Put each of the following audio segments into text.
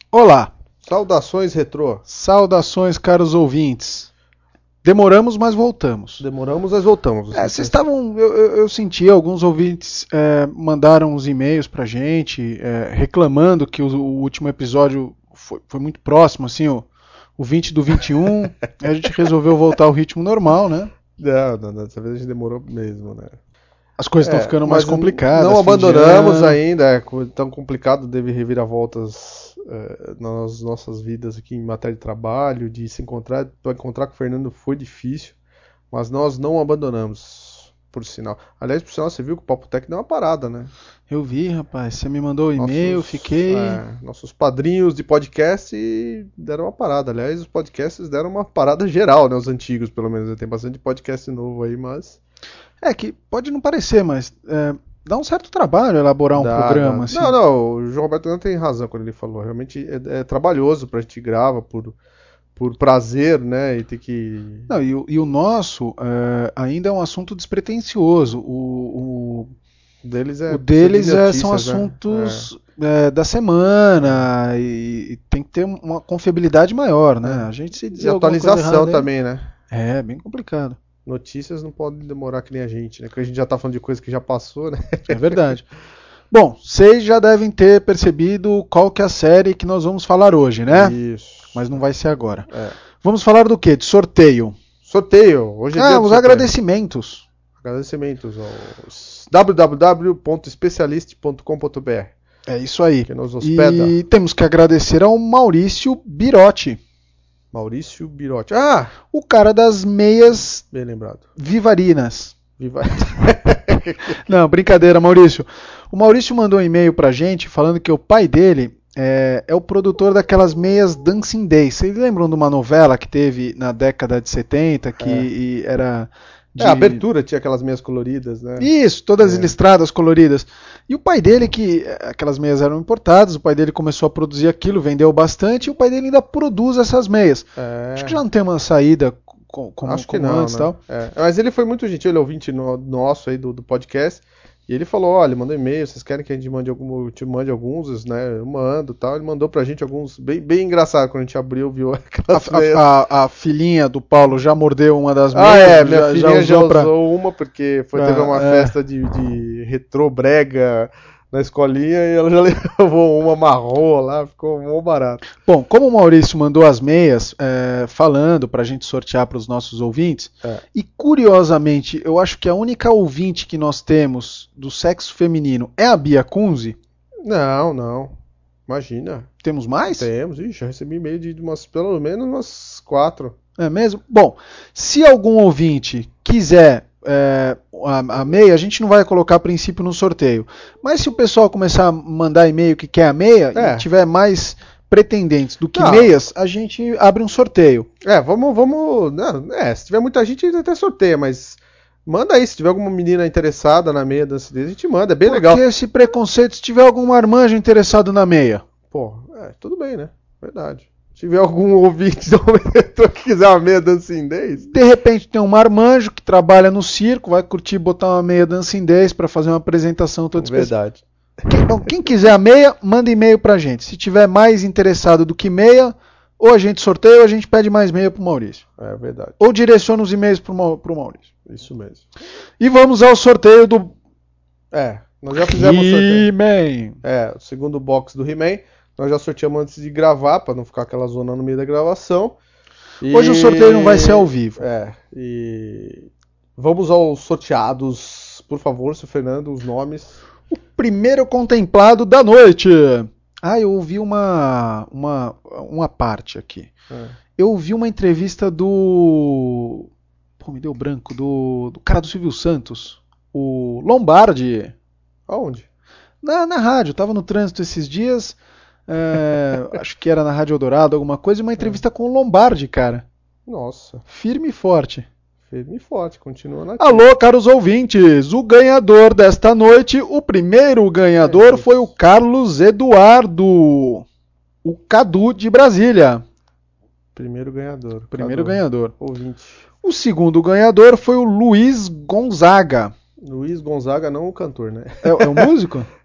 Olá! Saudações, retrô! Saudações, caros ouvintes! Demoramos, mas voltamos. Demoramos, mas voltamos. Vocês estavam... Eu senti, alguns ouvintes mandaram uns e-mails pra gente, reclamando que o último episódio foi muito próximo, assim, o 20 do 21. A gente resolveu voltar ao ritmo normal, né? Não, dessa vez a gente demorou mesmo, né? As coisas estão ficando mais complicadas. Não abandonamos ainda, é tão complicado, teve reviravoltas nas nossas vidas aqui em matéria de trabalho, de se encontrar. Para encontrar com o Fernando foi difícil, mas nós não abandonamos, por sinal. Aliás, por sinal, você viu que o Papo Tech deu uma parada, né? Eu vi, rapaz. Você me mandou um e-mail, fiquei... Nossos padrinhos de podcast deram uma parada. Aliás, os podcasts deram uma parada geral, né? Os antigos, pelo menos. Tem bastante podcast novo aí, mas... que pode não parecer, mas dá um certo trabalho elaborar um programa. Assim. Não, o João Roberto não tem razão quando ele falou. Realmente é trabalhoso pra gente grava por prazer, né? E ter que... Não, e o nosso ainda é um assunto despretensioso. O deles são assuntos da semana e tem que ter uma confiabilidade maior, né? A gente se diz e atualização também, né? É, bem complicado. Notícias não podem demorar que nem a gente, né? Porque a gente já tá falando de coisa que já passou, né? É verdade. Bom, vocês já devem ter percebido qual que é a série que nós vamos falar hoje, né? Isso. Mas não vai ser agora. Vamos falar do quê? De sorteio. Sorteio. Hoje é dia os agradecimentos. Agradecimentos aos www.specialist.com.br. É isso aí. Que nos hospeda. E temos que agradecer ao Maurício Birotti. Maurício Birotti. O cara das meias... Bem lembrado. Vivarinas. Não, brincadeira, Maurício. O Maurício mandou um e-mail pra gente falando que o pai dele é o produtor daquelas meias Dancing Days. Vocês lembram de uma novela que teve na década de 70 que era... A abertura tinha aquelas meias coloridas, né? Isso, todas listradas, coloridas. E o pai dele, que aquelas meias eram importadas, o pai dele começou a produzir aquilo, vendeu bastante, e o pai dele ainda produz essas meias. Acho que já não tem uma saída como antes e tal. Mas ele foi muito gentil, ele é ouvinte nosso aí do podcast. E ele falou, olha, mandou e-mail, vocês querem que a gente te mande alguns, né? Eu mando e tal. Ele mandou pra gente alguns, bem engraçado, quando a gente abriu, viu aquelas meias. A filhinha do Paulo já mordeu uma das meias. Minha filhinha já usou uma, porque teve uma festa de retrô brega na escolinha e ela já levou uma marrom lá, ficou mó barato. Bom, como o Maurício mandou as meias falando pra gente sortear para os nossos ouvintes, e curiosamente, eu acho que a única ouvinte que nós temos do sexo feminino é a Bia Kunze. Não. Imagina. Temos mais? Temos, já recebi e-mail de pelo menos umas 4. É mesmo? Bom, se algum ouvinte quiser a meia, a gente não vai colocar a princípio no sorteio. Mas se o pessoal começar a mandar e-mail que quer a meia e tiver mais pretendentes do que meias, a gente abre um sorteio. Vamos. Se tiver muita gente, a gente até sorteia, mas manda aí, se tiver alguma menina interessada na meia Dance Days, a gente manda, é bem legal. Porque esse preconceito, se tiver algum marmanjo interessado na meia. Tudo bem, né? Verdade. Se tiver algum ouvinte que quiser uma meia Dancing Days. De repente tem um marmanjo que trabalha no circo, vai curtir botar uma meia Dancing Days para fazer uma apresentação toda especial. Verdade. Então, quem quiser a meia, manda e-mail pra gente. Se tiver mais interessado do que meia, ou a gente sorteia ou a gente pede mais meia pro Maurício. É verdade. Ou direciona os e-mails pro Maurício. Isso mesmo. E vamos ao sorteio do... nós já fizemos o sorteio. He-Man. O segundo box do He-Man. Nós já sorteamos antes de gravar, para não ficar aquela zona no meio da gravação. Hoje o sorteio não vai ser ao vivo. E vamos aos sorteados. Por favor, seu Fernando, os nomes. O primeiro contemplado da noite. Eu ouvi uma parte aqui. Eu ouvi uma entrevista do... me deu branco. Do cara do Silvio Santos. O Lombardi. Aonde? Na rádio. Tava no trânsito esses dias... acho que era na Rádio Eldorado, alguma coisa, uma entrevista com o Lombardi, cara. Nossa. Firme e forte. Firme e forte, continua na... Alô, caros ouvintes, o ganhador desta noite, o primeiro ganhador foi o Carlos Eduardo, o Cadu de Brasília. Primeiro ganhador. Ganhador. Ouvinte. O segundo ganhador foi o Luiz Gonzaga. Luiz Gonzaga, não o cantor, né? É o músico?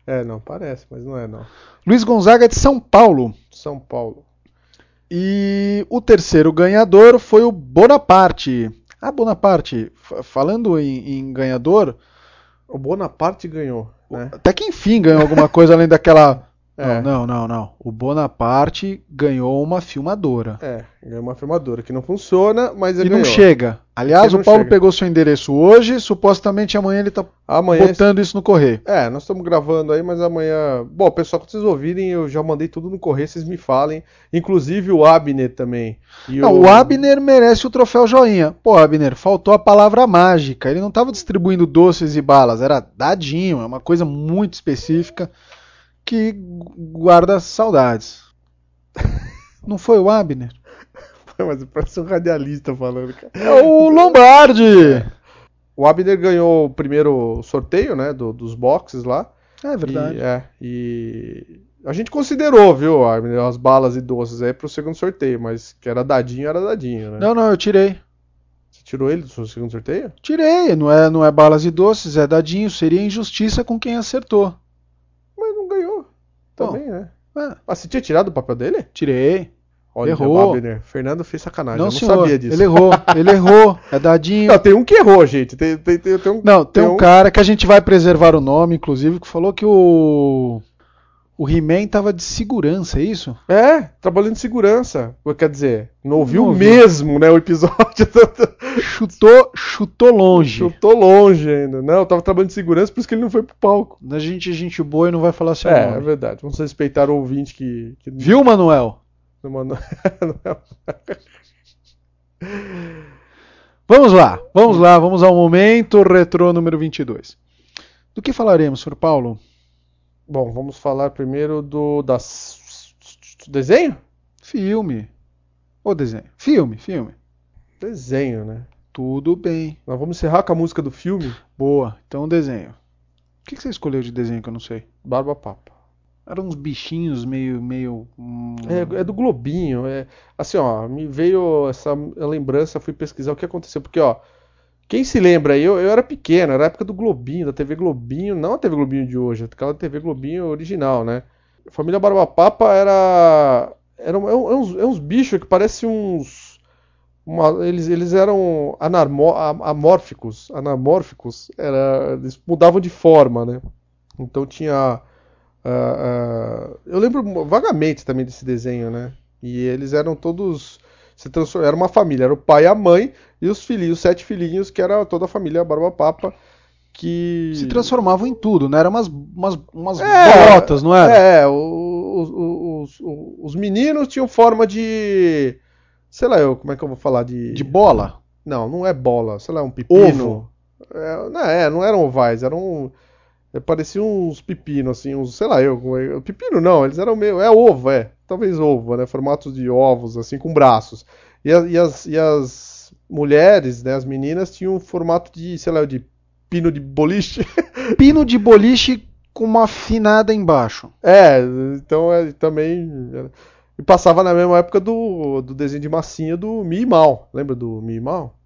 Não, parece, mas não é não. Luiz Gonzaga é de São Paulo. São Paulo. E o terceiro ganhador foi o Bonaparte. Ah, Bonaparte, falando em ganhador... O Bonaparte ganhou, né? Até que enfim ganhou alguma coisa além daquela... É. Não. O Bonaparte ganhou uma filmadora. Ganhou uma filmadora que não funciona, mas ele E ganhou. não chega. Aliás, o Paulo pegou seu endereço hoje, supostamente amanhã ele tá botando isso no correio. Nós estamos gravando aí, mas amanhã... Bom, pessoal, quando vocês ouvirem, eu já mandei tudo no correio, vocês me falem. Inclusive o Abner também. O Abner merece o troféu joinha. Pô, Abner, faltou a palavra mágica. Ele não estava distribuindo doces e balas, era dadinho, é uma coisa muito específica que guarda saudades. Não foi o Abner? Mas parece um radialista falando, cara. É o Lombardi! O Abner ganhou o primeiro sorteio, né, dos boxes lá. É verdade. E a gente considerou, viu, Abner, as balas e doces aí pro segundo sorteio, mas que era dadinho, né? Não, eu tirei. Você tirou ele do segundo sorteio? Tirei, não é balas e doces, é dadinho. Seria injustiça com quem acertou. Mas não ganhou. Também, Bom, né? Você tinha tirado o papel dele? Tirei. Olha, errou. Abner. Fernando fez sacanagem. Não, eu não senhor, sabia disso. Ele errou. É dadinho. Não, tem um que errou, gente. Tem um cara que a gente vai preservar o nome, inclusive, que falou que o He-Man tava de segurança, é isso? Trabalhando de segurança. Quer dizer, não ouviu mesmo, né, o episódio. Chutou longe. Chutou longe ainda. Não, tava trabalhando de segurança, por isso que ele não foi pro palco. A gente boa e não vai falar seu nome. É verdade. Vamos respeitar o ouvinte que... Viu, Manuel? Vamos lá, vamos ao momento retrô número 22. Do que falaremos, Sr. Paulo? Bom, vamos falar primeiro do desenho? Filme. Ou desenho? Filme. Desenho, né? Tudo bem. Nós vamos encerrar com a música do filme. Boa, então desenho. O que você escolheu de desenho que eu não sei? Barba Papa. Eram uns bichinhos meio... É do Globinho. Assim, ó, me veio essa lembrança, fui pesquisar o que aconteceu. Porque, ó, quem se lembra aí, eu era pequeno, era a época do Globinho, da TV Globinho, não a TV Globinho de hoje, aquela TV Globinho original, né? A família Barba Papa era uns bichos que parecem uns... eles eram anamórficos, eles mudavam de forma, né? Então tinha... eu lembro vagamente também desse desenho, né? E eles eram todos... Era uma família, era o pai, a mãe e os 7 filhinhos, que era toda a família Barba Papa, que... Se transformavam em tudo, né? Eram umas bolotas, não era? Os meninos tinham forma de... Sei lá, como é que eu vou falar? De bola? Não é bola, sei lá, um pepino. Ovo? Não eram ovais, eram... Pareciam uns pepinos, assim, sei lá, pepino não, eles eram meio... ovo, talvez ovo, né? Formatos de ovos, assim, com braços. E as mulheres, né, as meninas, tinham um formato de, sei lá, de pino de boliche. Pino de boliche com uma afinada embaixo. Então também... E passava na mesma época do desenho de massinha do Mi Mal. Lembra do Mi Mal?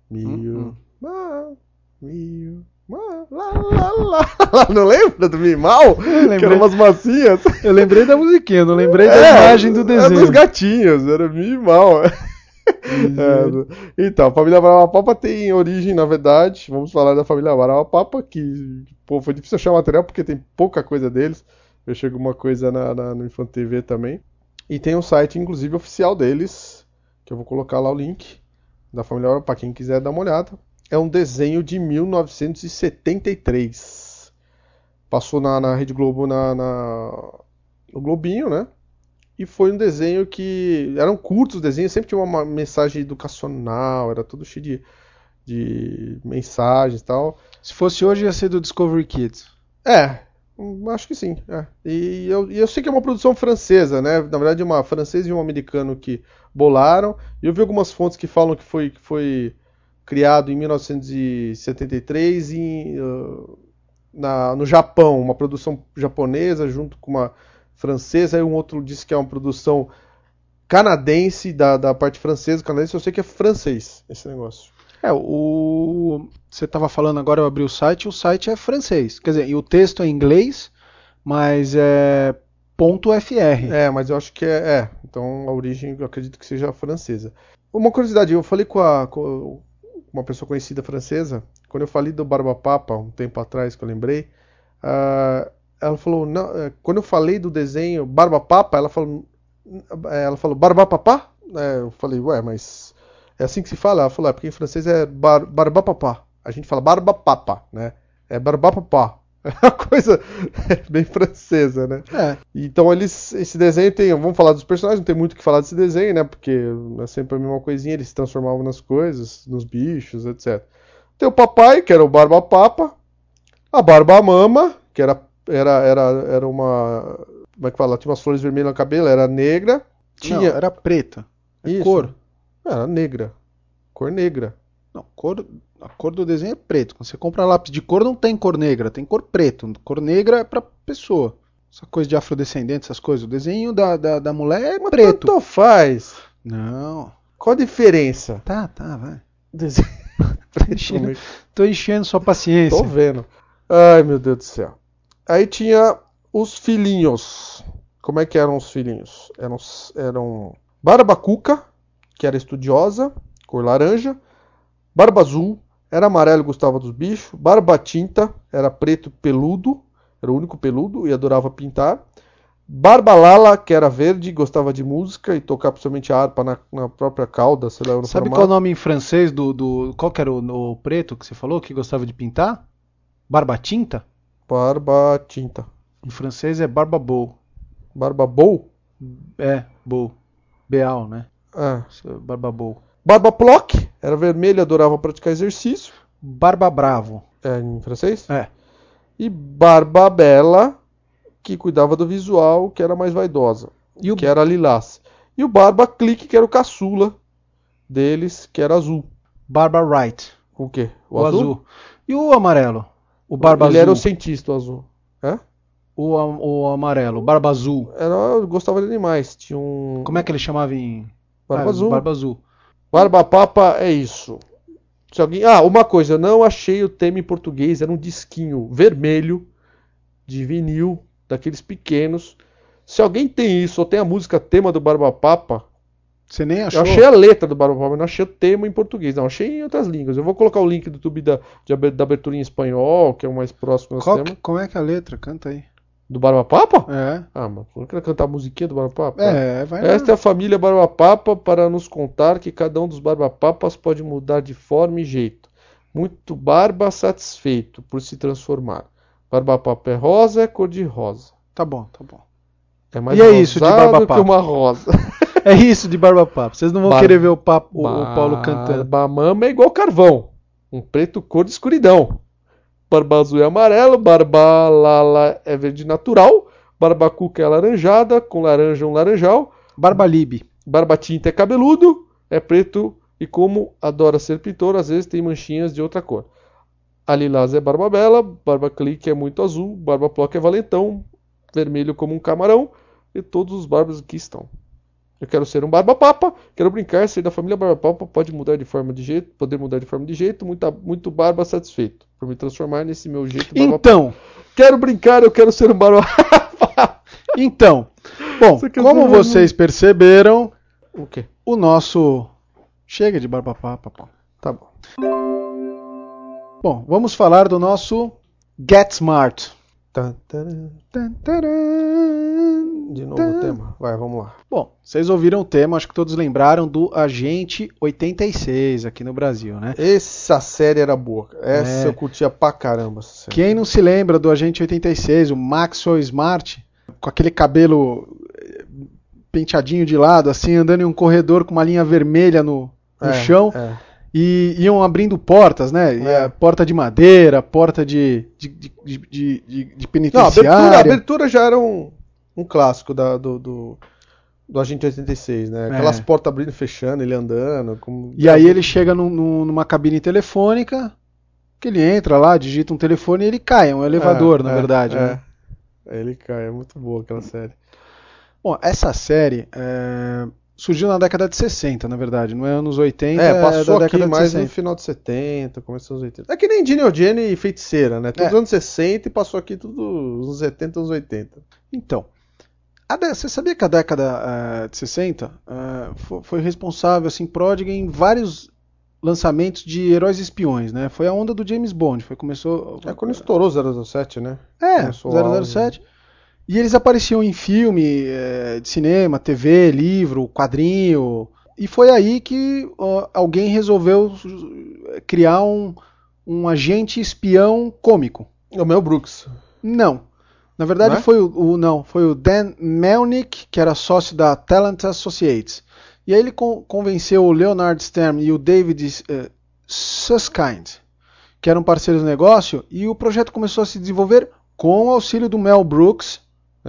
Não lembra do Mimal? Que eram umas massinhas. Eu lembrei da musiquinha, não lembrei da imagem do desenho. Era dos gatinhos, era Mimal. Então, a família Barba Papa tem origem, na verdade. Vamos falar da família Barba Papa, que foi difícil achar material porque tem pouca coisa deles. Eu chego uma coisa no Infante TV também. E tem um site, inclusive, oficial deles, que eu vou colocar lá o link da família Barba, para quem quiser dar uma olhada. É um desenho de 1973. Passou na Rede Globo no Globinho, né? E foi um desenho que... Eram curtos desenhos, sempre tinha uma mensagem educacional, era tudo cheio de mensagens e tal. Se fosse hoje, ia ser do Discovery Kids. Acho que sim. E eu sei que é uma produção francesa, né? Na verdade, uma francesa e um americano que bolaram. E eu vi algumas fontes que falam que foi criado em 1973 no Japão, uma produção japonesa junto com uma francesa, e um outro disse que é uma produção canadense, da parte francesa, canadense, eu sei que é francês esse negócio. Você estava falando agora, eu abri o site é francês, quer dizer, e o texto é em inglês, mas é .fr. Mas eu acho que então a origem eu acredito que seja francesa. Uma curiosidade, eu falei com uma pessoa conhecida francesa, quando eu falei do Barba Papa, um tempo atrás que eu lembrei, ela falou, não, quando eu falei do desenho Barba Papa, ela falou Barba Papá? Eu falei, ué, mas é assim que se fala? Ela falou, porque em francês é Barba Papá. A gente fala Barba Papa, né? É Barba Papá. É uma coisa bem francesa, né? Então esse desenho tem, vamos falar dos personagens, não tem muito o que falar desse desenho, né? Porque é sempre a mesma coisinha, eles se transformavam nas coisas, nos bichos, etc. Tem o papai, que era o Barba Papa, a Barba Mama, que era uma, como é que fala? Tinha umas flores vermelhas no cabelo, era negra. Não, era preta. Isso. Cor. Era negra. Cor negra. Não, a cor do desenho é preto. Quando você compra lápis de cor, não tem cor negra, tem cor preto. Cor negra é pra pessoa. Essa coisa de afrodescendente, essas coisas. O desenho da mulher é preto. Tanto faz. Não. Qual a diferença? Tá, vai. Desenho preto. Tô enchendo sua paciência. Tô vendo. Ai, meu Deus do céu. Aí tinha os filhinhos. Como é que eram os filhinhos? Eram Barba Cuca, que era estudiosa, cor laranja. Barba Azul, era amarelo e gostava dos bichos. Barba Tinta, era preto peludo, era o único peludo e adorava pintar. Barba Lala, que era verde, gostava de música e tocar principalmente a harpa na própria cauda. Sei lá, no Sabe formato. qual é o nome em francês qual que era o preto que você falou, que gostava de pintar? Barba Tinta? Barba Tinta. Em francês é Barba Beau. Barba Beau? Beau. Beal, né? Barba Beau. Barba Ploc, era vermelho, adorava praticar exercício. Barba Bravo. Em francês? E Barba Bela, que cuidava do visual, que era mais vaidosa, que era lilás. E o Barba Clique, que era o caçula deles, que era azul. Barba Wright. O quê? O azul. E o amarelo? O Barba Ele Azul. era o cientista, o azul. O amarelo, o Barba Azul. Eu gostava de animais. Tinha um... Como é que ele chamava em... Barba Azul. Barba Azul. Barba Papa é isso. Se alguém... uma coisa, eu não achei o tema em português, era um disquinho vermelho de vinil, daqueles pequenos. Se alguém tem isso, ou tem a música tema do Barba Papa... Você nem achou? Eu achei a letra do Barba Papa, mas não achei o tema em português. Não, achei em outras línguas. Eu vou colocar o link do YouTube da abertura em espanhol, que é o mais próximo ao tema. Como é que é a letra? Canta aí. Do Barba Papa? Mas eu quero cantar a musiquinha do Barba Papa. Vai lá. Esta é a família Barba Papa para nos contar que cada um dos Barba Papas pode mudar de forma e jeito. Muito barba satisfeito por se transformar. Barba Papa é rosa, é cor de rosa. Tá bom. É mais isso de Barba Papa? Que uma rosa. É isso de Barba Papa. Vocês não vão querer ver o Paulo cantando. Barba Mama é igual carvão. Um preto cor de escuridão. Barba Azul é amarelo, Barba Lala é verde natural, Barba Cuca é alaranjada, com laranja um laranjal, Barba Libe. Barba Tinta é cabeludo, é preto e como adora ser pintor, às vezes tem manchinhas de outra cor. A Lilás é Barba Bela, Barba Clique é muito azul, Barba Ploc é valentão, vermelho como um camarão, e todos os barbas aqui estão. Eu quero ser um Barba Papa, quero brincar, ser da família Barba Papa, poder mudar de forma de jeito, muito barba satisfeito, por me transformar nesse meu jeito Barba Papa. Quero brincar, eu quero ser um Barba Papa. Então, bom, como vocês perceberam, o quê? O nosso... Chega de Barba Papa, Paulo. Tá bom. Bom, vamos falar do nosso Get Smart. De novo o tema? Vai, vamos lá. Bom, vocês ouviram o tema, acho que todos lembraram do Agente 86 aqui no Brasil, né? Essa série era boa. Essa eu curtia pra caramba. Essa série. Quem não se lembra do Agente 86, o Maxwell Smart, com aquele cabelo penteadinho de lado, assim, andando em um corredor com uma linha vermelha no chão. E iam abrindo portas, né? Porta de madeira, porta de penitenciário. Não, a abertura já era um clássico do Agente 86, né? Aquelas portas abrindo e fechando, ele andando. E aí ele chega numa cabine telefônica, que ele entra lá, digita um telefone e ele cai. É um elevador, na verdade. Né? Ele cai, é muito boa aquela série. Bom, essa série... surgiu na década de 60, na verdade, não é anos 80, passou da aqui década de mais 60. no final de 70, começo dos 80. É que nem Ginny Jenny e Feiticeira, né? Todos anos 60 e passou aqui tudo nos 70, anos 80. Então, você sabia que a década de 60 foi responsável, assim, pródiga em vários lançamentos de heróis espiões, né? Foi a onda do James Bond, começou... Quando estourou 007, né? Começou 007. E eles apareciam em filme, de cinema, TV, livro, quadrinho. E foi aí que alguém resolveu criar um agente espião cômico. O Mel Brooks. Não. Na verdade foi o Dan Melnick, que era sócio da Talent Associates. E aí ele convenceu o Leonard Stern e o David Susskind, que eram parceiros do negócio, e o projeto começou a se desenvolver com o auxílio do Mel Brooks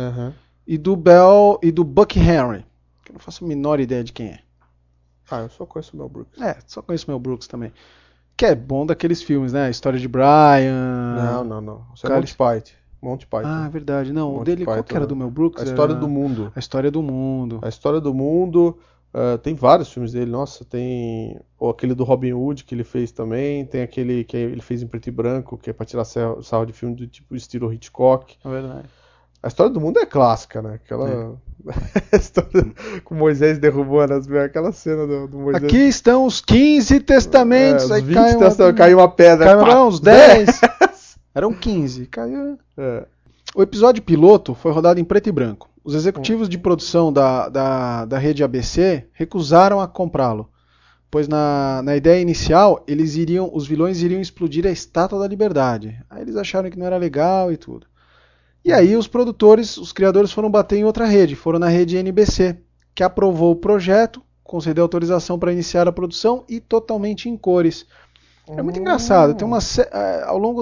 e do Buck Henry, que eu não faço a menor ideia de quem é. Eu só conheço o Mel Brooks. Só conheço o Mel Brooks também. Que é bom daqueles filmes, né? A História de Brian... Não. Isso é Monty Python. Monty Python. Ah, verdade. Não, Monty o dele, Python, qual que era do Mel Brooks? A História do Mundo. A História do Mundo. A História do Mundo. Tem vários filmes dele. Nossa, tem aquele do Robin Hood que ele fez também. Tem aquele que ele fez em preto e branco, que é pra tirar sarro de filme do tipo estilo Hitchcock. É verdade. A História do Mundo é clássica, né? Aquela história com Moisés derrubando aquela cena do Moisés. Aqui estão os 15 testamentos. Os aí 20 testamentos, caiu uma pedra. Caiu uns 10. Eram 15. Caiu. O episódio piloto foi rodado em preto e branco. Os executivos de produção da rede ABC recusaram a comprá-lo, pois na ideia inicial os vilões iriam explodir a Estátua da Liberdade. Aí eles acharam que não era legal e tudo. E aí os criadores foram bater em outra rede, foram na rede NBC, que aprovou o projeto, concedeu autorização para iniciar a produção e totalmente em cores. É muito engraçado. Tem ao longo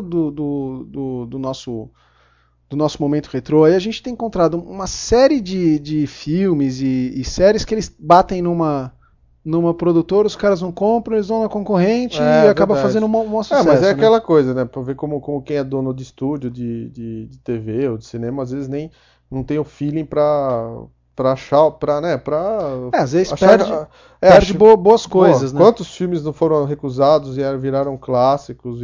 do nosso momento retrô, aí a gente tem encontrado uma série de filmes e séries que eles batem numa produtora, os caras não compram, eles vão na concorrente e acaba fazendo um sucesso. Mas é aquela coisa, né? Pra ver como quem é dono de estúdio, de TV ou de cinema, às vezes não tem o feeling pra achar, às vezes perde boas coisas, né? Quantos filmes não foram recusados e viraram clássicos,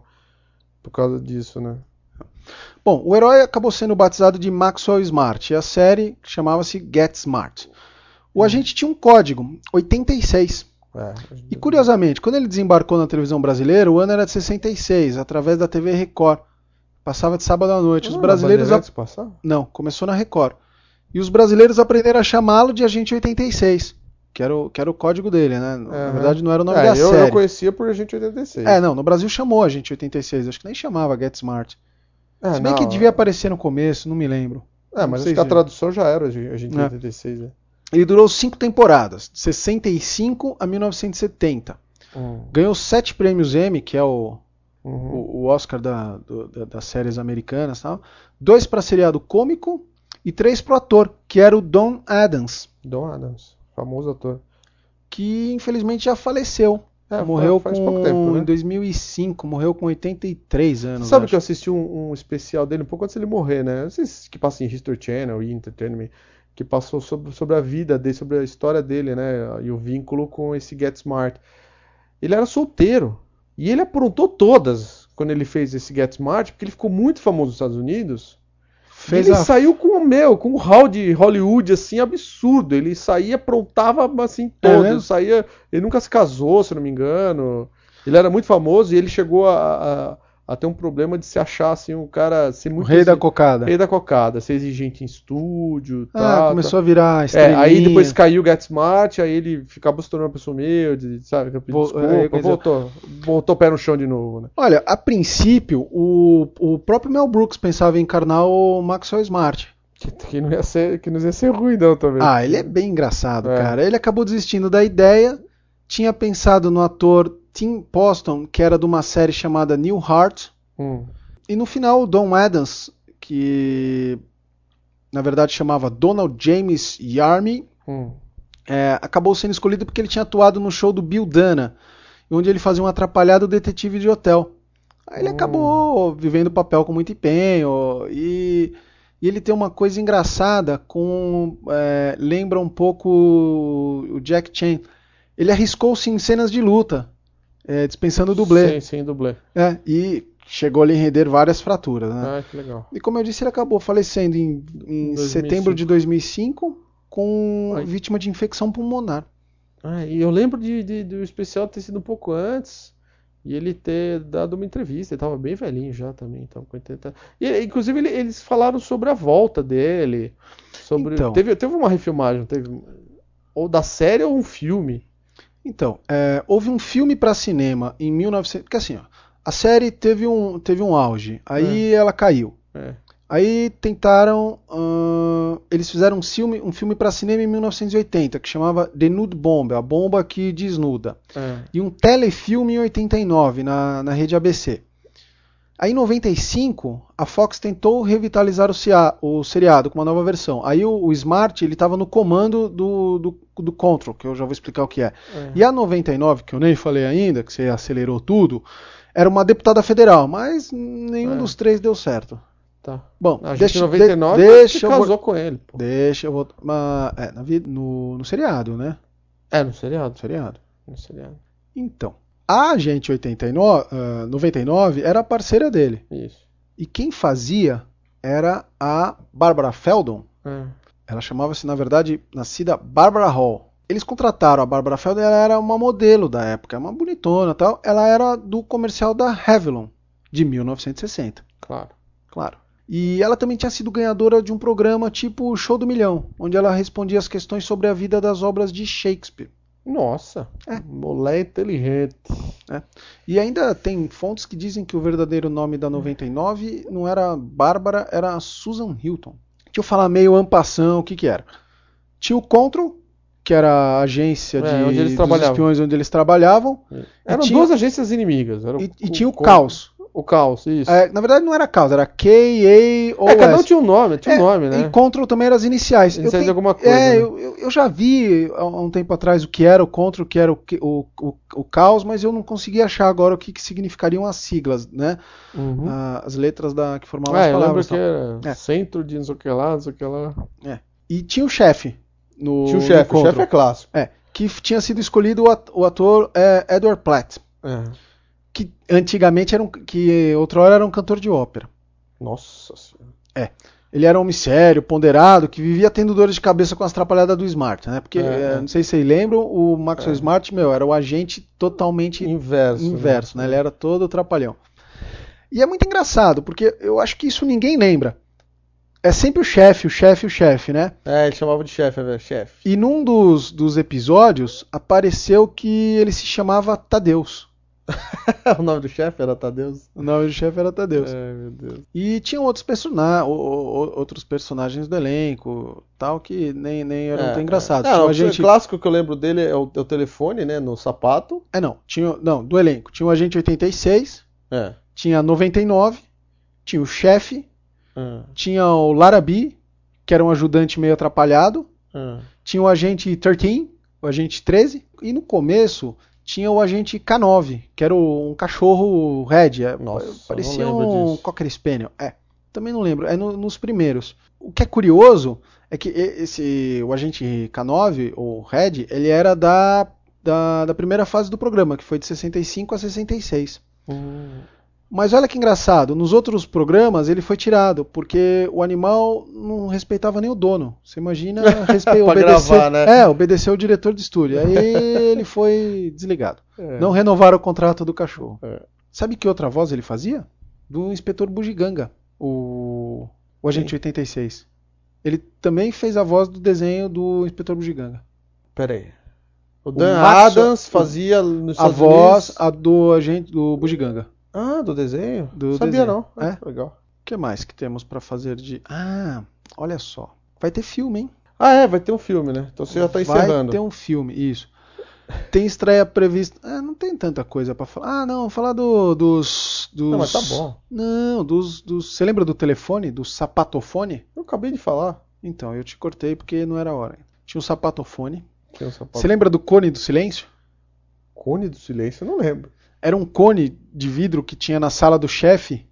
por causa disso, né? Bom, o herói acabou sendo batizado de Maxwell Smart e a série chamava-se Get Smart. O agente tinha um código, 86. E curiosamente, quando ele desembarcou na televisão brasileira, o ano era de 66, através da TV Record. Passava de sábado à noite. Os brasileiros Não, começou na Record. E os brasileiros aprenderam a chamá-lo de Agente 86, que era o código dele, né? Na verdade não era o nome da série. Eu conhecia por Agente 86. No Brasil chamou Agente 86, acho que nem chamava Get Smart. Se bem que devia aparecer no começo, não me lembro. Mas acho que a tradução já era Agente 86, né? Ele durou 5 temporadas, de 65 a 1970. Ganhou 7 prêmios Emmy, que é o Oscar das séries americanas. 2 para seriado cômico e 3 para o ator, que era o Don Adams. Don Adams, famoso ator. Que infelizmente já faleceu. Morreu faz pouco tempo, né? Em 2005, morreu com 83 anos. Sabe que eu assisti um especial dele um pouco antes dele morrer, né? Não sei se que passa em History Channel e Entertainment, que passou sobre a vida dele, sobre a história dele, né? E o vínculo com esse Get Smart. Ele era solteiro. E ele aprontou todas quando ele fez esse Get Smart, porque ele ficou muito famoso nos Estados Unidos. Ele saiu com um hall de Hollywood, assim, absurdo. Ele saía, aprontava, assim, todo. Ele nunca se casou, se não me engano. Ele era muito famoso e ele chegou a ter um problema de se achar, assim, um cara... Ser muito rei da cocada. Rei da cocada, ser exigente em estúdio, tal. Começou a virar estrelinha. Aí depois caiu o Get Smart, aí ele acabou se tornando uma pessoa humilde, sabe? Desculpa, voltou o pé no chão de novo, né? Olha, a princípio, o próprio Mel Brooks pensava em encarnar o Maxwell Smart. Que não ia ser ruim, não, também. Ele é bem engraçado, cara. Ele acabou desistindo da ideia, tinha pensado no ator Tim Poston, que era de uma série chamada New Heart. E no final o Don Adams, que na verdade chamava Donald James Yarmy, acabou sendo escolhido porque ele tinha atuado no show do Bill Dana, onde ele fazia um atrapalhado detetive de hotel. Aí ele acabou vivendo o papel com muito empenho e E ele tem uma coisa engraçada lembra um pouco o Jack Chan. Ele arriscou-se em cenas de luta, dispensando o dublê. Sem dublê. E chegou ali a render várias fraturas, né? Ah, que legal. E como eu disse, ele acabou falecendo em setembro de 2005 com vítima de infecção pulmonar. E eu lembro do especial ter sido um pouco antes e ele ter dado uma entrevista. Ele estava bem velhinho já também. Tava com 80... inclusive, eles falaram sobre a volta dele. Então, teve uma refilmagem, ou da série ou um filme. Então, houve um filme para cinema em 1900... Porque assim, a série teve um auge. Aí ela caiu. Aí tentaram... eles fizeram um filme para cinema em 1980, que chamava The Nude Bomb, a bomba que desnuda. E um telefilme em 89, na rede ABC. Aí em 95, a Fox tentou revitalizar o seriado com uma nova versão. Aí o Smart estava no comando do Control, que eu já vou explicar o que é. E a 99, que eu nem falei ainda, que você acelerou tudo, era uma deputada federal, mas nenhum dos três deu certo. Tá. Bom, a gente em 99 você casou com ele. Pô. Deixa eu voltar. No seriado, né? No seriado. No seriado. Então, a Agente 99 era a parceira dele. Isso. E quem fazia era a Barbara Feldon. Ela chamava-se, na verdade, nascida Barbara Hall. Eles contrataram a Barbara Feldon, ela era uma modelo da época, uma bonitona e tal. Ela era do comercial da Revlon, de 1960. Claro. E ela também tinha sido ganhadora de um programa tipo Show do Milhão, onde ela respondia as questões sobre a vida das obras de Shakespeare. Nossa, mulher inteligente. E ainda tem fontes que dizem que o verdadeiro nome da 99 não era Bárbara, era Susan Hilton. Deixa eu falar meio en passant o que era. Tinha o Control, que era a agência dos espiões onde eles trabalhavam. Eram duas agências inimigas. E tinha o Caos. O Caos, isso. Na verdade não era Caos, era K-A-O-S. Cada um tinha um nome, né? E Control também eram as iniciais. Iniciais de alguma coisa. Né? Eu já vi há um tempo atrás o que era o Control, o que era o Caos, mas eu não consegui achar agora o que significariam as siglas, né? As letras que formavam as palavras. Eu lembro que era centro de não sei o que lá. E tinha o chefe. Tinha o chefe é clássico. Que tinha sido escolhido o ator Edward Platt. Que antigamente outrora era um cantor de ópera. Nossa Senhora. Ele era um homem sério, ponderado, que vivia tendo dores de cabeça com as atrapalhadas do Smart, né? Porque, não sei se vocês lembram, o Maxwell Smart, era o agente totalmente inverso, né? Ele era todo trapalhão. E é muito engraçado, porque eu acho que isso ninguém lembra. É sempre o chefe, né? Ele chamava de chefe. E num dos episódios, apareceu que ele se chamava Tadeus. O nome do chefe era Tadeus? O nome do chefe era Tadeus. Meu Deus. E tinha outros personagens do elenco, tal, que nem eram tão engraçados. O clássico que eu lembro dele é o telefone, né, no sapato. Do elenco. Tinha o Agente 86, tinha a 99, tinha o chefe, tinha o Larrabee, que era um ajudante meio atrapalhado, tinha o Agente 13, o Agente 13, e no começo tinha o Agente K9, que era um cachorro Red. Nossa, parecia um Cocker Spaniel. Também não lembro. Nos primeiros. O que é curioso é que o Agente K9, ou Red, ele era da primeira fase do programa, que foi de 65 a 66. Mas olha que engraçado, nos outros programas ele foi tirado, porque o animal não respeitava nem o dono. Você imagina obedecer o diretor de estúdio. Aí ele foi desligado. Não renovaram o contrato do cachorro. Sabe que outra voz ele fazia? Do Inspetor Bugiganga, o Agente 86. Ele também fez a voz do desenho do Inspetor Bugiganga. Pera aí. O Dan Adams fazia nos Estados Unidos a do agente do Bugiganga. Do desenho? Sabia não. Legal. O que mais que temos pra fazer de... olha só. Vai ter filme, hein? Vai ter um filme, né? Então você já tá encerrando. Vai ter um filme, isso. Tem estreia prevista... não tem tanta coisa pra falar. Vamos falar dos... Não, mas tá bom. Não, dos... Você lembra do telefone? Do sapatofone? Eu acabei de falar. Então, eu te cortei porque não era hora. Tinha um sapatofone. Você lembra do cone do silêncio? Cone do silêncio? Eu não lembro. Era um cone de vidro que tinha na sala do chefe,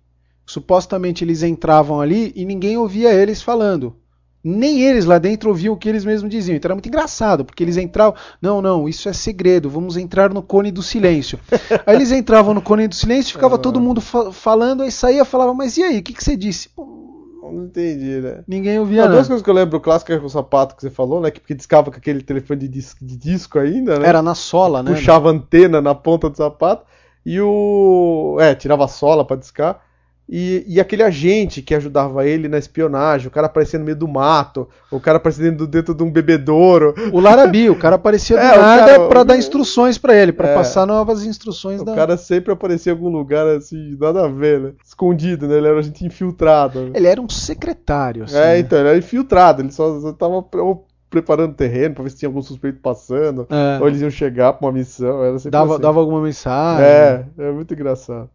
Supostamente eles entravam ali e ninguém ouvia eles falando. Nem eles lá dentro ouviam o que eles mesmos diziam. Então era muito engraçado, porque eles entravam... Não, isso é segredo, vamos entrar no cone do silêncio. Aí eles entravam no cone do silêncio, ficava todo mundo falando, aí saía e falava, mas e aí, o que você disse? Não entendi, né? Ninguém ouvia nada. Duas coisas que eu lembro, o clássico é o sapato que você falou, né? Porque discava com aquele telefone de disco ainda, né? Era na sola, né? Puxava a antena na ponta do sapato. E tirava a sola pra discar. E aquele agente que ajudava ele na espionagem, o cara aparecia no meio do mato, o cara aparecia dentro de um bebedouro. O Larabi, o cara aparecia do nada pra dar instruções pra ele, pra passar novas instruções. O cara sempre aparecia em algum lugar assim, nada a ver, né? Escondido, né? Ele era um agente infiltrado. Né? Ele era um secretário, assim. Então, ele era infiltrado, ele só tava preparando o terreno pra ver se tinha algum suspeito passando, ou eles iam chegar pra uma missão. Era sempre assim. Dava alguma mensagem. É muito engraçado.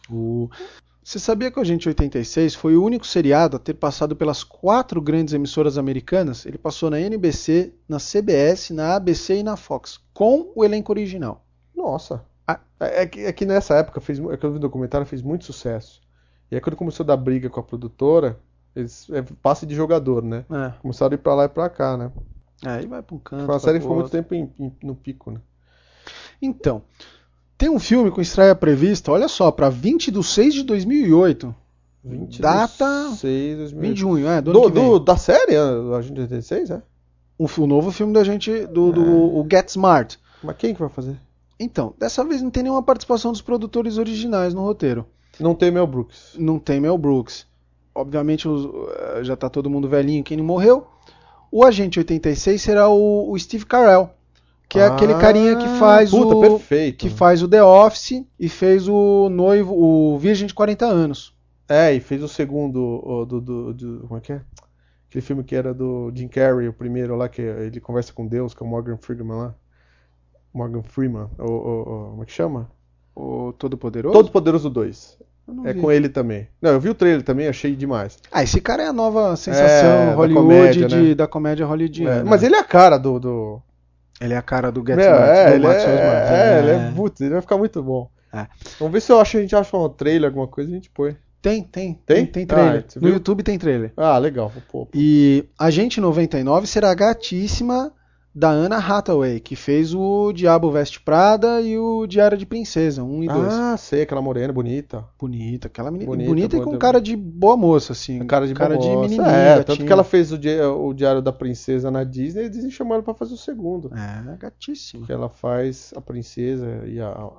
Você sabia que o Agente 86 foi o único seriado a ter passado pelas 4 grandes emissoras americanas? Ele passou na NBC, na CBS, na ABC e na Fox, com o elenco original. Nossa. É que nessa época, que eu vi o documentário, fez muito sucesso. E aí quando começou a dar briga com a produtora, passe de jogador, né? Começaram a ir pra lá e pra cá, né? Aí vai pra um canto. Foi uma série que ficou muito tempo no pico, né? Então... Tem um filme com estreia prevista, olha só, para 20 de 6 de 2008. 20 Data... de 6 de 2008. 20 de junho, do ano que vem. Da série, a Agente 86, é? O novo filme da gente, o Get Smart. Mas quem que vai fazer? Então, dessa vez não tem nenhuma participação dos produtores originais no roteiro. Não tem Mel Brooks. Não tem Mel Brooks. Obviamente já tá todo mundo velhinho, quem não morreu. O Agente 86 será o Steve Carell. Que é aquele carinha que faz perfeito. Que faz o The Office e fez o noivo, o Virgem de 40 anos. E fez o segundo como é que é? Aquele filme que era do Jim Carrey, o primeiro lá, que ele conversa com Deus, que é o Morgan Freeman lá. Morgan Freeman, como é que chama? O Todo-Poderoso? Todo-Poderoso 2. Com ele também. Não, eu vi o trailer também, achei demais. Esse cara é a nova sensação Hollywood, da comédia hollywoodiana. Mas ele é a cara do... Ele é a cara do Get Smart, do Max Smart. Ele vai ficar muito bom. Vamos ver se a gente acha um trailer, alguma coisa, a gente põe. Tem trailer. No YouTube tem trailer. Legal. Pô. E Agente 99 será a gatíssima da Anna Hathaway, que fez o Diabo Veste Prada e o Diário de Princesa, 1 e 2. Sei, aquela morena bonita. Bonita, aquela menina bonita e com cara de boa moça, assim. Cara de menininha. Tanto que ela fez o Diário da Princesa na Disney e a Disney chamou ela pra fazer o segundo. Gatíssima. Que ela faz a princesa e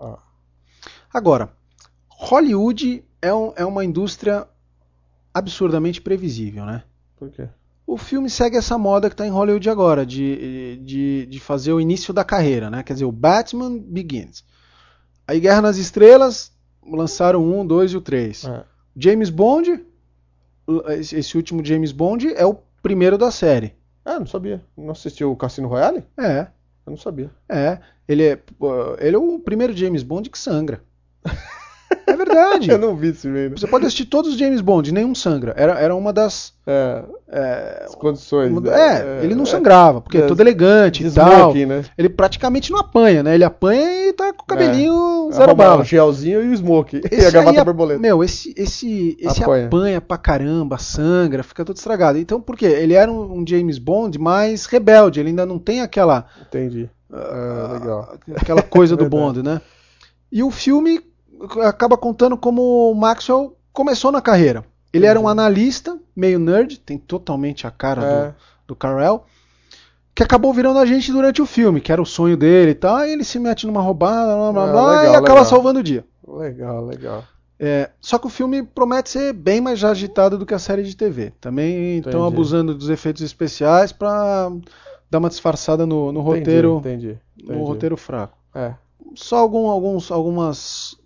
Agora, Hollywood é uma indústria absurdamente previsível, né? Por quê? O filme segue essa moda que está em Hollywood agora, de fazer o início da carreira, né? Quer dizer, o Batman Begins. Aí Guerra nas Estrelas, lançaram o 1, 2 e o 3. James Bond, esse último James Bond é o primeiro da série. Não sabia. Não assistiu o Cassino Royale? Eu não sabia. Ele é o primeiro James Bond que sangra. É verdade. Eu não vi esse vídeo. Você pode assistir todos os James Bond, nenhum sangra. Era uma das... as condições. Ele não sangrava, porque é todo elegante e tal. Né? Ele praticamente não apanha, né? Ele apanha e tá com o cabelinho zero bala. O gelzinho e o smoke. E a gravata borboleta. Esse apanha pra caramba, sangra, fica todo estragado. Então, por quê? Ele era um James Bond mais rebelde. Ele ainda não tem aquela... Entendi. Legal. Aquela coisa do Bond, né? E o filme acaba contando como o Maxwell começou na carreira. Ele era um analista, meio nerd, tem totalmente a cara do Carell, que acabou virando agente durante o filme, que era o sonho dele e tal, e ele se mete numa roubada, e acaba salvando o dia. Legal. Só que o filme promete ser bem mais agitado do que a série de TV. Também estão abusando dos efeitos especiais para dar uma disfarçada no roteiro, no roteiro fraco. Só algumas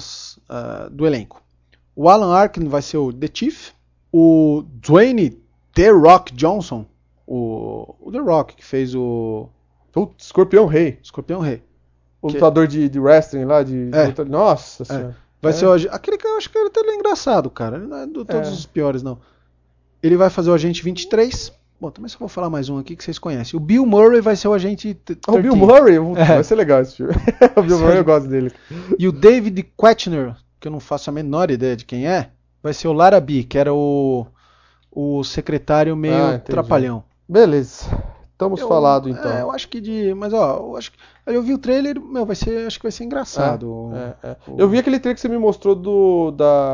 do elenco. O Alan Arkin vai ser o The Chief. O Dwayne The Rock Johnson, o The Rock, que fez o Escorpião Rei. O lutador de wrestling lá. Nossa senhora. Vai ser aquele que eu acho que ele é engraçado, cara. Ele não é de todos os piores, não. Ele vai fazer o Agente 23. Bom, também só vou falar mais um aqui que vocês conhecem. O Bill Murray vai ser o Agente 13. O Bill Murray? Vai ser legal esse filme. O Bill Murray eu gosto dele. E o David Koechner, que eu não faço a menor ideia de quem é, Vai ser o Larrabee, que era o secretário meio trapalhão. Beleza. Estamos falados, então. Eu acho que mas eu acho que eu vi o trailer, acho que vai ser engraçado. Eu vi aquele trailer que você me mostrou do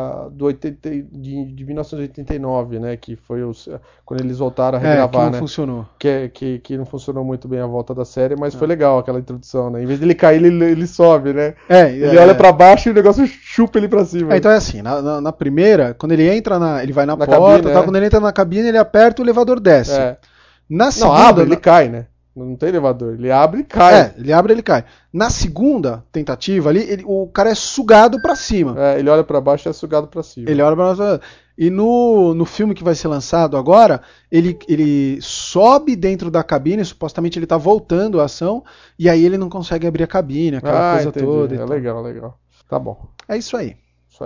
1989, né? Que foi quando eles voltaram a regravar, que não né? funcionou. Que não funcionou muito bem a volta da série, mas foi legal aquela introdução, né? Em vez dele cair, ele sobe, né? Ele olha pra baixo e o negócio chupa ele pra cima. Então é assim, na primeira, quando ele entra ele vai na porta, cabine, quando ele entra na cabine, ele aperta, o elevador desce. Na segunda, não, abre, ele cai, né? Não tem elevador, ele abre e cai. Ele abre e ele cai. Na segunda tentativa ali, o cara é sugado pra cima. Ele olha pra baixo e é sugado pra cima. Ele olha pra baixo. E no filme que vai ser lançado agora, ele sobe dentro da cabine, supostamente ele tá voltando à ação, e aí ele não consegue abrir a cabine, aquela coisa entendi. toda. Legal. Tá bom. É isso aí.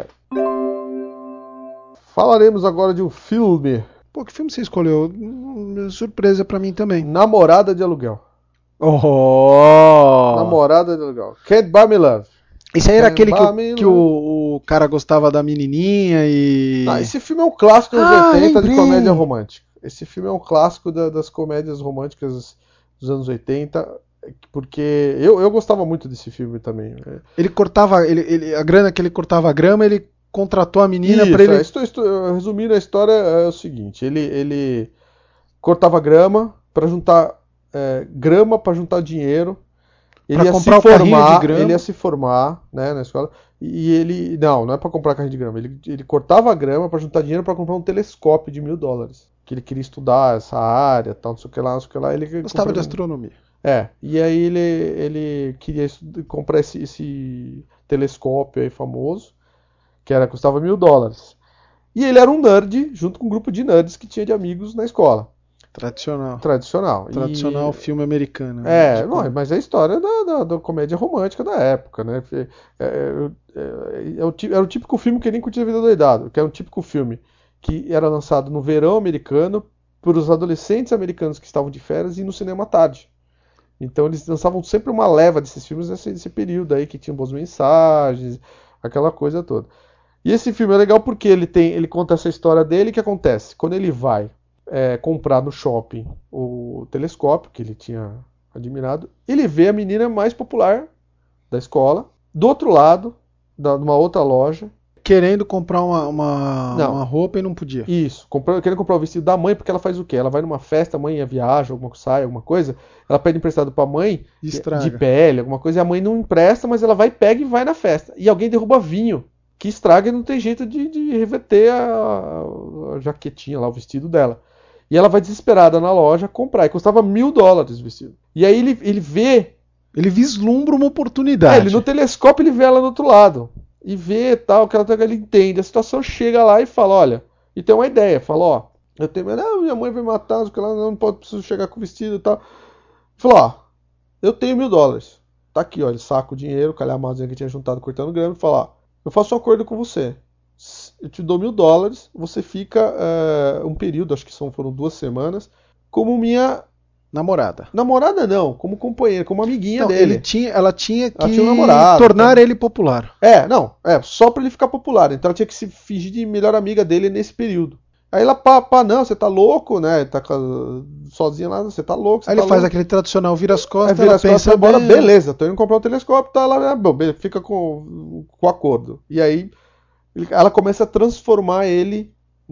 Falaremos agora de um filme. Pô, que filme você escolheu? Surpresa pra mim também. Namorada de Aluguel. Namorada de Aluguel. Can't Buy Me Love. Esse aí era aquele que o cara gostava da menininha e... esse filme é um clássico dos 80 de comédia romântica. Esse filme é um clássico das comédias românticas dos anos 80, porque eu gostava muito desse filme também. Ele cortava... a grana que ele cortava a grama, ele contratou a menina para ele... Resumindo a história, é o seguinte. Ele cortava grama para juntar grama para juntar dinheiro. Ele ia se formar, né, na escola, e ele... Não é para comprar carrinho de grama. Ele cortava a grama para juntar dinheiro para comprar um telescópio de $1.000. Que ele queria estudar essa área, tal, não sei o que lá. Ele gostava de astronomia. E aí ele queria comprar esse telescópio aí famoso, que custava $1.000. E ele era um nerd, junto com um grupo de nerds que tinha de amigos na escola. Tradicional filme americano. Mas é a história da comédia romântica da época, né? Era o típico filme que nem curtia a vida doidado, que era um típico filme que era lançado no verão americano por os adolescentes americanos que estavam de férias e no cinema à tarde. Então eles lançavam sempre uma leva desses filmes nesse período aí, que tinham boas mensagens, aquela coisa toda. E esse filme é legal porque ele conta essa história dele. O que acontece? Quando ele vai comprar no shopping o telescópio que ele tinha admirado, ele vê a menina mais popular da escola, do outro lado, numa outra loja, querendo comprar uma roupa e não podia. Isso, querendo comprar o vestido da mãe, porque ela faz o quê? Ela vai numa festa, a mãe viaja, alguma coisa, ela pede emprestado pra mãe de pele, alguma coisa, e a mãe não empresta, mas ela pega e vai na festa. E alguém derruba vinho, que estraga e não tem jeito de reverter a jaquetinha lá, o vestido dela. E ela vai desesperada na loja comprar, e custava $1.000 o vestido. E aí ele vê... Ele vislumbra uma oportunidade. No telescópio ele vê ela do outro lado. E vê tal, que ele entende a situação, chega lá e fala, olha, e tem uma ideia, fala, eu tenho, minha mãe vai matar, porque ela não pode, preciso chegar com o vestido e tal. Fala, eu tenho $1.000, tá aqui, ele saca o dinheiro, o calhamazinho que tinha juntado cortando grama, e fala, eu faço um acordo com você, eu te dou $1.000, você fica um período, acho que foram 2 semanas, como minha... Namorada não, como companheira, como amiguinha dele. Ela tinha que tinha um namorado, tornar ele popular. Só pra ele ficar popular. Então ela tinha que se fingir de melhor amiga dele nesse período. Aí ela, não, você tá louco, né? Tá sozinha lá, você tá louco. Aí ele faz aquele tradicional, vira as costas, ela pensa, embora, beleza, tô indo comprar um telescópio, tá lá, fica com o acordo. E aí ela começa a transformar ele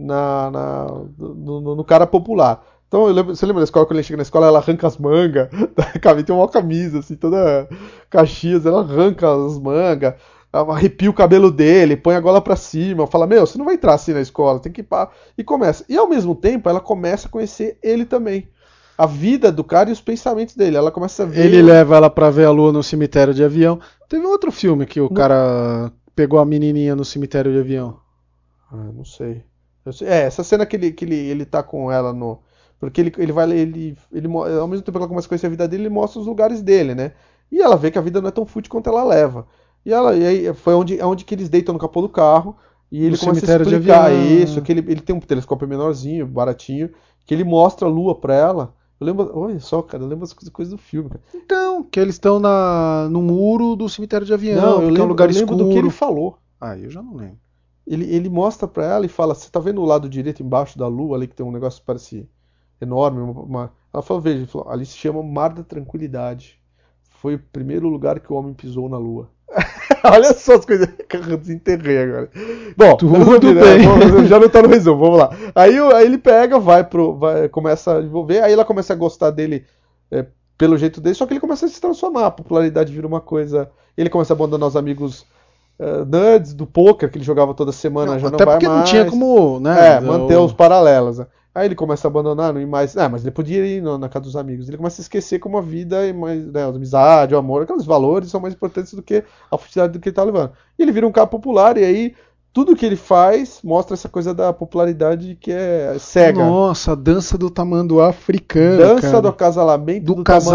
no cara popular. Então, você lembra da escola, quando ele chega na escola, ela arranca as mangas, tem uma camisa, assim, toda caxias, ela arranca as mangas, arrepia o cabelo dele, põe a gola pra cima, fala, você não vai entrar assim na escola, tem que ir pra... E começa. E ao mesmo tempo, ela começa a conhecer ele também. A vida do cara e os pensamentos dele. Ela começa a ver... Ele leva ela pra ver a lua no cemitério de avião. Teve outro filme que o cara pegou a menininha no cemitério de avião. Não sei. Essa cena que ele tá com ela no... Porque ele vai, ao mesmo tempo que ela começa a conhecer a vida dele, ele mostra os lugares dele, né? E ela vê que a vida não é tão fútil quanto ela leva. E aí foi onde que eles deitam no capô do carro, e ele começa a explicar isso, que ele tem um telescópio menorzinho, baratinho, que ele mostra a lua pra ela. Eu lembro, olha só, cara, eu lembro as coisas do filme, cara. Então, que eles estão no muro do cemitério de avião, que é um lugar escuro. Do que ele falou. Eu já não lembro. ele mostra pra ela e fala, você tá vendo o lado direito embaixo da lua ali, que tem um negócio que parece enorme? Ela falou, veja, ele falou, ali se chama Mar da Tranquilidade. Foi o primeiro lugar que o homem pisou na lua. Olha só as coisas que eu desenterrei agora. Bom, tudo bem. Já não tá no resumo, vamos lá. Aí ele pega, começa a envolver, aí ela começa a gostar dele pelo jeito dele, só que ele começa a se transformar, a popularidade vira uma coisa... Ele começa a abandonar os amigos nerds do poker, que ele jogava toda semana, já não vai mais. Até porque não tinha como, né? Manter os paralelos, né? Aí ele começa a abandonar, não ir mais. Mas ele podia ir na casa dos amigos. Ele começa a esquecer como a vida, né, a amizade, o amor, aqueles valores são mais importantes do que a futilidade do que ele tá levando. E ele vira um cara popular, e aí tudo que ele faz mostra essa coisa da popularidade que é cega. Nossa, a dança do tamanduá africano. Dança cara. do acasalamento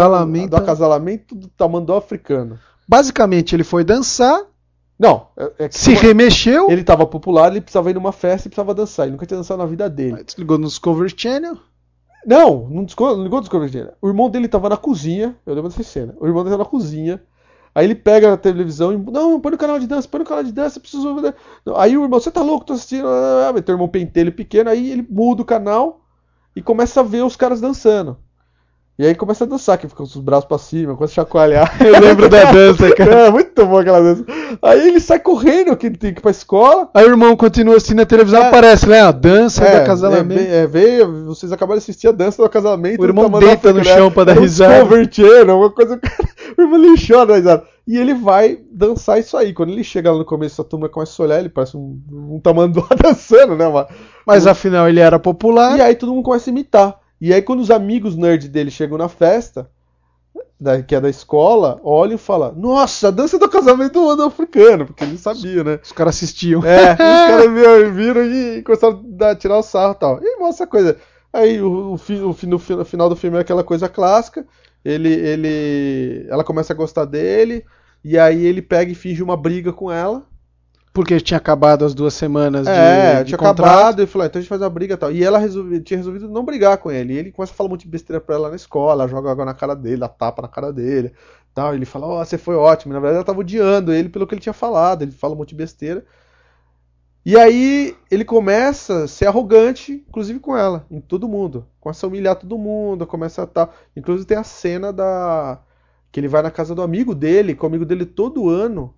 do acasalamento do tamanduá africano. Basicamente, ele foi dançar. Não, se remexeu. Ele estava popular, ele precisava ir numa festa e precisava dançar. Ele nunca tinha dançado na vida dele. Aí desligou no Discovery Channel. Não ligou no Discovery Channel. O irmão dele estava na cozinha. Eu lembro dessa cena. O irmão dele estava na cozinha. Aí ele pega a televisão e... Não, põe no canal de dança, preciso... Aí o irmão, você tá louco, tô assistindo... Tem o irmão pentelho pequeno, aí ele muda o canal e começa a ver os caras dançando. E aí começa a dançar, que fica com os braços pra cima, começa a chacoalhar. Eu lembro da dança, cara. É, muito bom aquela dança. Aí ele sai correndo, que ele tem que ir pra escola. Aí o irmão continua assistindo na televisão, aparece, né? A dança do acasalamento. Veio, vocês acabaram de assistir a dança do acasalamento. O irmão deita no chão pra dar risada. Uma coisa... O irmão ele chora da risada. E ele vai dançar isso aí. Quando ele chega lá no começo, a turma começa a olhar, ele parece um tamanduá dançando, né? Mas afinal ele era popular. E aí todo mundo começa a imitar. E aí quando os amigos nerds dele chegam na festa, que é da escola, olham e falam, nossa, a dança do casamento do africano, porque eles sabiam, né? Os caras assistiam. Os caras viram e começaram a tirar o sarro e tal. E mostra a coisa. Aí no final do filme é aquela coisa clássica, ela começa a gostar dele, e aí ele pega e finge uma briga com ela. Porque tinha acabado as 2 semanas de tinha contrato. acabado, e falou, então a gente faz uma briga e tal. E ela tinha resolvido não brigar com ele. E ele começa a falar um monte de besteira pra ela na escola, joga água na cara dele, dá tapa na cara dele. Tal. E ele fala, você foi ótimo. E, na verdade ela tava odiando ele pelo que ele tinha falado. Ele fala um monte de besteira. E aí ele começa a ser arrogante, inclusive com ela, em todo mundo. Começa a humilhar todo mundo, começa a tal. Inclusive tem a cena que ele vai na casa do amigo dele, que o amigo dele todo ano...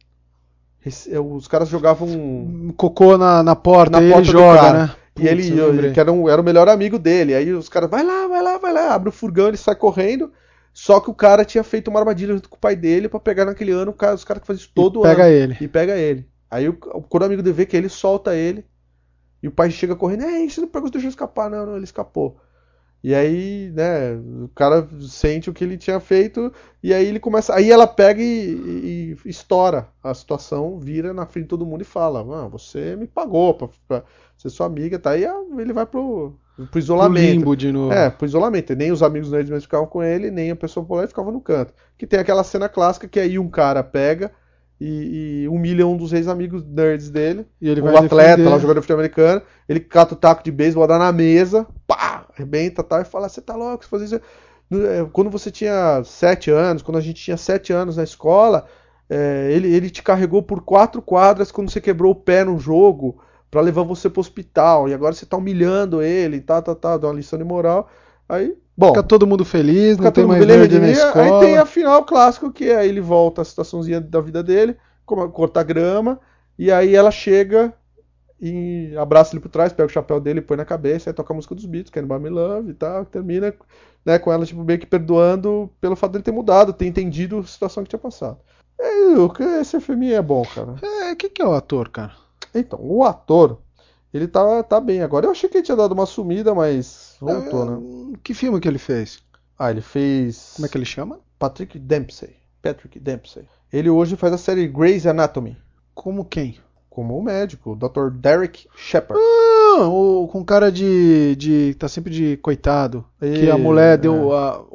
Os caras jogavam cocô na porta e ele joga, né? E ele que era o melhor amigo dele. Aí os caras, vai lá, abre o furgão, ele sai correndo. Só que o cara tinha feito uma armadilha junto com o pai dele pra pegar naquele ano os caras que fazem isso todo ano. E pega ele. Aí quando o amigo dele vê que ele solta ele. E o pai chega correndo, você não pegou, deixou escapar. Não, ele escapou. E aí, né, o cara sente o que ele tinha feito, e aí ele começa. Aí ela pega e estoura a situação, vira na frente de todo mundo e fala: você me pagou pra ser sua amiga, tá? E ele vai pro isolamento. Pro limbo de novo. Pro isolamento. Nem os amigos nerds mais ficavam com ele, nem a pessoa popular ficava no canto. Que tem aquela cena clássica que aí um cara pega e humilha um dos ex-amigos nerds dele. E ele vai atleta, lá, jogador de futebol americano. Ele cata o taco de beisebol, dá na mesa, pá, arrebenta tal, e fala, você tá louco, você faz isso. Quando você tinha 7 anos, quando a gente tinha 7 anos na escola, ele te carregou por 4 quadras quando você quebrou o pé num jogo pra levar você pro hospital, e agora você tá humilhando ele, dá uma lição de moral. Aí, bom, fica todo mundo feliz, não tem mais nerd na escola. Aí tem a final clássico, que aí ele volta a situaçãozinha da vida dele, cortar grama, e aí ela chega e abraça ele por trás, pega o chapéu dele, põe na cabeça, aí toca a música dos Beatles, Can't Buy Me Love e tal, termina, né, com ela tipo, meio que perdoando pelo fato dele ter mudado, ter entendido a situação que tinha passado. Esse filme é bom, cara. Quem que é o ator, cara? Então, o ator, ele tá bem agora. Eu achei que ele tinha dado uma sumida, mas voltou, né? Que filme que ele fez? Ele fez... Como é que ele chama? Patrick Dempsey. Ele hoje faz a série Grey's Anatomy. Como quem? Como o médico, o Dr. Derek Shepherd. Com cara de tá sempre de coitado. Que a mulher deu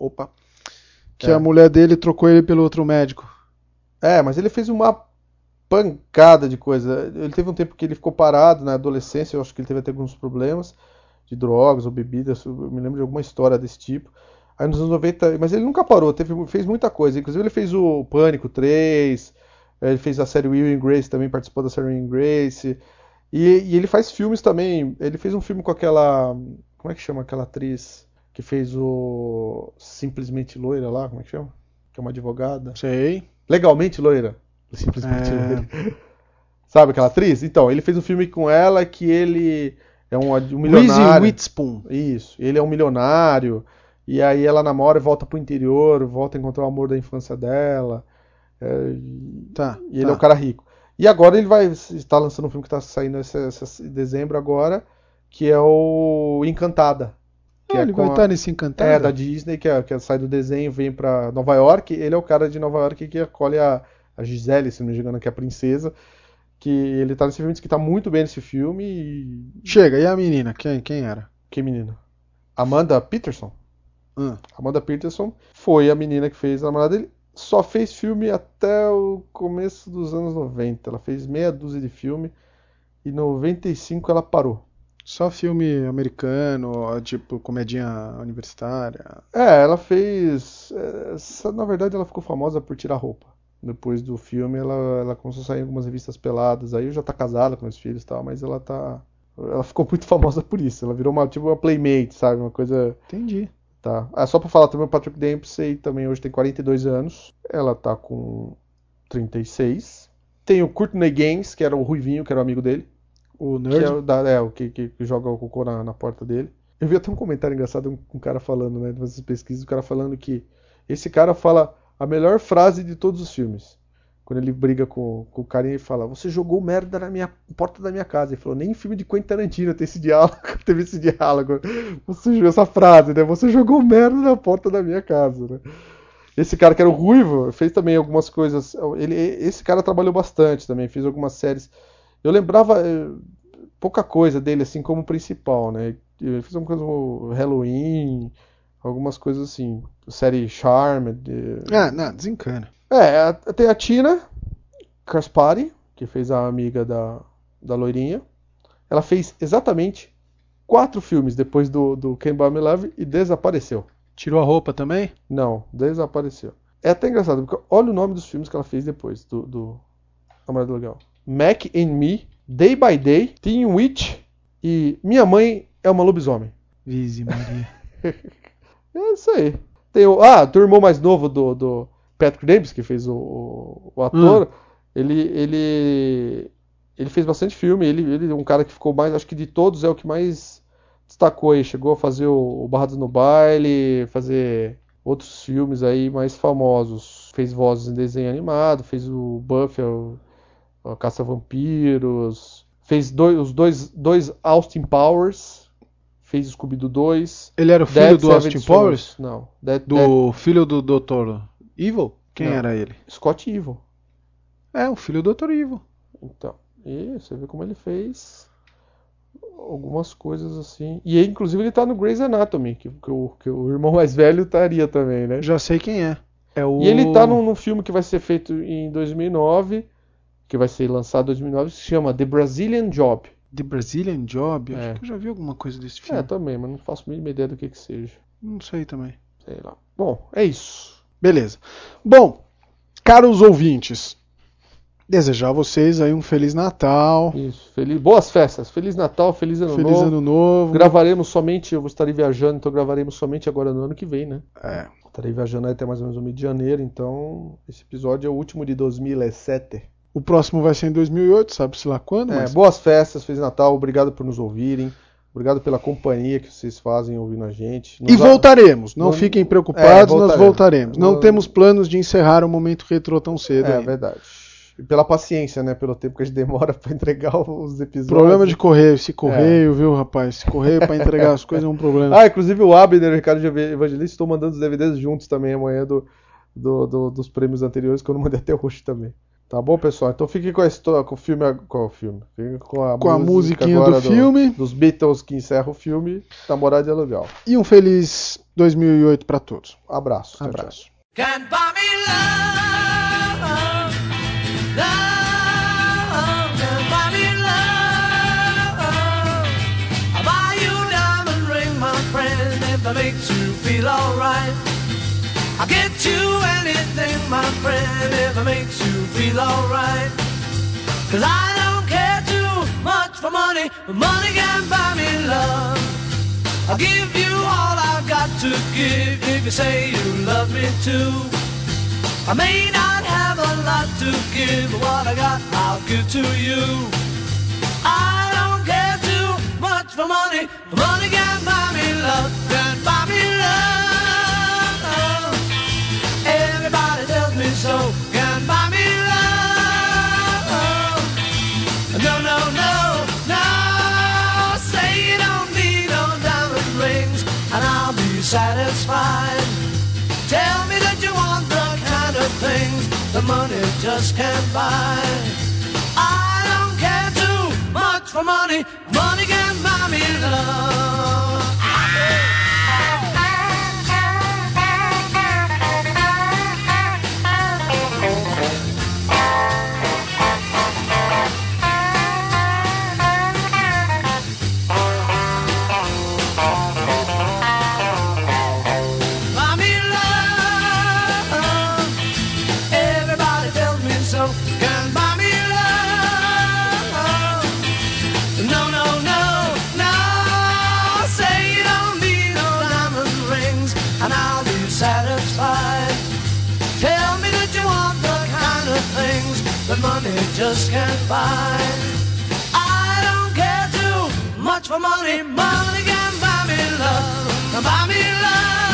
a mulher dele trocou ele pelo outro médico. Mas ele fez uma pancada de coisa. Ele teve um tempo que ele ficou parado na adolescência, eu acho que ele teve até alguns problemas de drogas ou bebidas, eu me lembro de alguma história desse tipo. Aí nos anos 90, mas ele nunca parou, fez muita coisa. Inclusive ele fez o Pânico 3, ele fez a série Will and Grace, também participou da série Will and Grace. E ele faz filmes também. Ele fez um filme com aquela... Como é que chama aquela atriz que fez o Simplesmente Loira lá? Como é que chama? Que é uma advogada. Sei. Legalmente Loira. Simplesmente Loira. Sabe aquela atriz? Então, ele fez um filme com ela que ele é um milionário. Reese Witherspoon. Isso. Ele é um milionário. E aí ela namora e volta pro interior, volta a encontrar o amor da infância dela. E ele é um cara rico. E agora ele vai estar lançando um filme que está saindo esse dezembro agora, que é o Encantada. Ele vai estar nesse Encantada? É, da Disney, que sai do desenho, vem pra Nova York. Ele é o cara de Nova York que acolhe a Gisele, se não me engano, que é a princesa. Que ele tá nesse filme, diz que tá muito bem nesse filme. Chega, e a menina? Quem era? Que menina? Amanda Peterson. Amanda Peterson foi a menina que fez a namorada dele. Só fez filme até o começo dos anos 90. Ela fez meia dúzia de filme. E em 95 ela parou. Só filme americano, tipo comedinha universitária? Ela fez... Na verdade ela ficou famosa por tirar roupa. Depois do filme ela começou a sair em algumas revistas peladas. Aí já tá casada com os filhos e tal, mas ela ficou muito famosa por isso. Ela virou uma playmate, sabe? Uma coisa... Entendi. Tá. Só pra falar também, o Patrick Dempsey também hoje tem 42 anos. Ela tá com 36. Tem o Courtney Gaines, que era o ruivinho, que era o amigo dele. O nerd? Que joga o cocô na porta dele. Eu vi até um comentário engraçado, um cara falando, né, nessas pesquisas, o cara falando que esse cara fala a melhor frase de todos os filmes. Quando ele briga com o carinha e fala: você jogou merda na porta da minha casa. Ele falou: nem em filme de Quentin Tarantino teve esse diálogo. Essa frase, né? Você jogou merda na porta da minha casa, né? Esse cara que era o Ruivo fez também algumas coisas. Esse cara trabalhou bastante também, fez algumas séries. Eu lembrava pouca coisa dele assim como principal, né? Ele fez alguma coisa como Halloween, algumas coisas assim. Série Charmed. Não, desencana. Tem a Tina Kaspari, que fez a amiga da loirinha. Ela fez exatamente 4 filmes depois do Can't Buy Me Love e desapareceu. Tirou a roupa também? Não, desapareceu. É até engraçado, porque olha o nome dos filmes que ela fez depois do Namorado Legal. Mac and Me, Day by Day, Teen Witch e Minha Mãe é uma Lobisomem. Vise Maria. É isso aí. Tem o irmão mais novo do Patrick Dempsey, que fez o ator. Ele fez bastante filme. Ele é um cara que ficou mais, acho que de todos é o que mais destacou aí. Chegou a fazer o Barrados no Baile, fazer outros filmes aí mais famosos. Fez vozes em desenho animado, fez o Buffy, a Caça-Vampiros. Fez os dois Austin Powers. Fez o Scooby-Doo 2. Ele era o filho do Austin Powers? Não. Filho do Dr. Evil? Quem era ele? Scott Evil. O filho do Dr. Evil. Então, e você vê como ele fez algumas coisas assim. E inclusive ele tá no Grey's Anatomy, que o irmão mais velho estaria também, né? Já sei quem é. E ele tá num filme que vai ser feito em 2009, que vai ser lançado em 2009, que se chama The Brazilian Job. The Brazilian Job? Acho que eu já vi alguma coisa desse filme. Também, mas não faço a mínima ideia do que seja. Não sei também. Sei lá. Bom, é isso. Beleza. Bom, caros ouvintes, desejar a vocês aí um Feliz Natal. Isso. Boas festas. Feliz Natal, Feliz Ano Novo. Feliz Ano Novo. Gravaremos somente, eu estarei viajando, então gravaremos somente agora no ano que vem, né? Estarei viajando até mais ou menos o mês de janeiro, então esse episódio é o último de 2007. O próximo vai ser em 2008, sabe-se lá quando. Mas... Boas festas, Feliz Natal, obrigado por nos ouvirem. Obrigado pela companhia que vocês fazem ouvindo a gente. Voltaremos, não fiquem preocupados, nós voltaremos. Não temos planos de encerrar o Momento Retrô tão cedo. É verdade. E pela paciência, né? Pelo tempo que a gente demora para entregar os episódios. Problema de correio, viu, rapaz? Correio para entregar as coisas é um problema. Inclusive o Abner e o Ricardo Evangelista estão mandando os DVDs juntos também amanhã dos prêmios anteriores, que eu não mandei até hoje também. Tá bom, pessoal? Então fiquem com a história, com o filme. Fiquem com a musiquinha do filme. Dos Beatles que encerra o filme. Namorado de Aluguel. E um feliz 2008 para todos. Abraço. Abraço. Can't buy me love, can't buy me love. I'll buy you a diamond ring, my friend, if that makes you feel alright. I'll get you anything, my friend, if it makes you feel alright. 'Cause I don't care too much for money, but money can't buy me love. I'll give you all I've got to give if you say you love me too. I may not have a lot to give, but what I got I'll give to you. I don't care too much for money, but money can't buy me love, can't buy me love. Everybody tells me so, can't buy me love. No, no, no, no, say you don't need no diamond rings and I'll be satisfied. Tell me that you want the kind of things the money just can't buy. I don't care too much for money, money can't buy me love. That money just can't buy. I don't care too much for money, money can buy me love, buy me love.